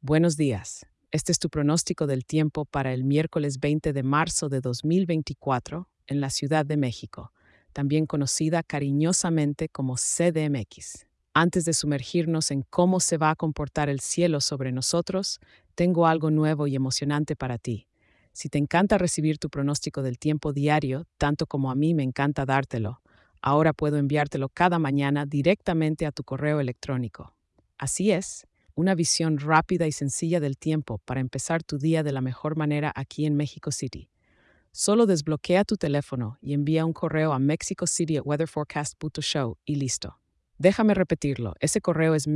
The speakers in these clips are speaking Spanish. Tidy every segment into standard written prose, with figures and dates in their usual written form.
Buenos días. Este es tu pronóstico del tiempo para el miércoles 20 de marzo de 2024 en la Ciudad de México, también conocida cariñosamente como CDMX. Antes de sumergirnos en cómo se va a comportar el cielo sobre nosotros, tengo algo nuevo y emocionante para ti. Si te encanta recibir tu pronóstico del tiempo diario, tanto como a mí me encanta dártelo, ahora puedo enviártelo cada mañana directamente a tu correo electrónico. Así es, una visión rápida y sencilla del tiempo para empezar tu día de la mejor manera aquí en Mexico City. Solo desbloquea tu teléfono y envía un correo a mexicocity@weatherforecast.show y listo. Déjame repetirlo, ese correo es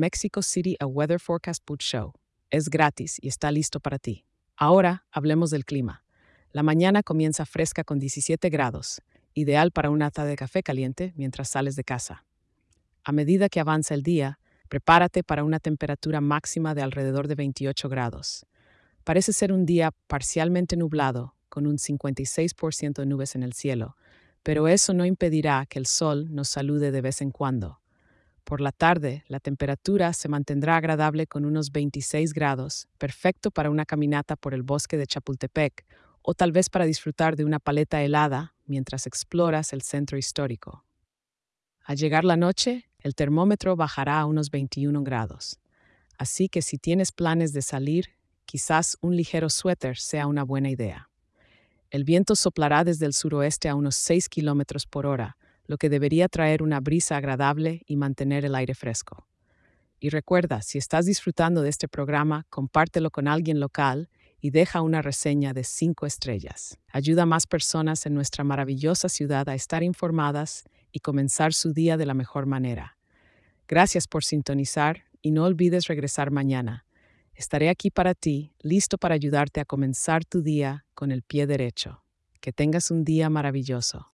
mexicocity@weatherforecast.show. Es gratis y está listo para ti. Ahora hablemos del clima. La mañana comienza fresca con 17 grados, ideal para una taza de café caliente mientras sales de casa. A medida que avanza el día, prepárate para una temperatura máxima de alrededor de 28 grados. Parece ser un día parcialmente nublado, con un 56% de nubes en el cielo, pero eso no impedirá que el sol nos salude de vez en cuando. Por la tarde, la temperatura se mantendrá agradable con unos 26 grados, perfecto para una caminata por el bosque de Chapultepec o tal vez para disfrutar de una paleta helada mientras exploras el centro histórico. Al llegar la noche, el termómetro bajará a unos 21 grados. Así que si tienes planes de salir, quizás un ligero suéter sea una buena idea. El viento soplará desde el suroeste a unos 6 kilómetros por hora, lo que debería traer una brisa agradable y mantener el aire fresco. Y recuerda, si estás disfrutando de este programa, compártelo con alguien local y deja una reseña de 5 estrellas. Ayuda a más personas en nuestra maravillosa ciudad a estar informadas y comenzar su día de la mejor manera. Gracias por sintonizar y no olvides regresar mañana. Estaré aquí para ti, listo para ayudarte a comenzar tu día con el pie derecho. Que tengas un día maravilloso.